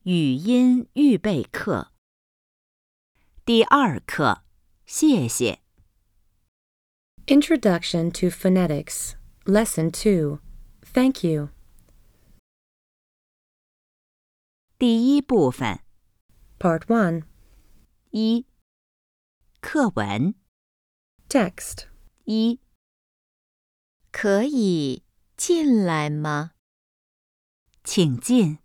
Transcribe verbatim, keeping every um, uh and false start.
语音预备课第二课，谢谢。 Introduction to Phonetics, Lesson two. Thank you. 第一部分 Part one. 一、课文 Text. 一、 可以进来吗？ 请进。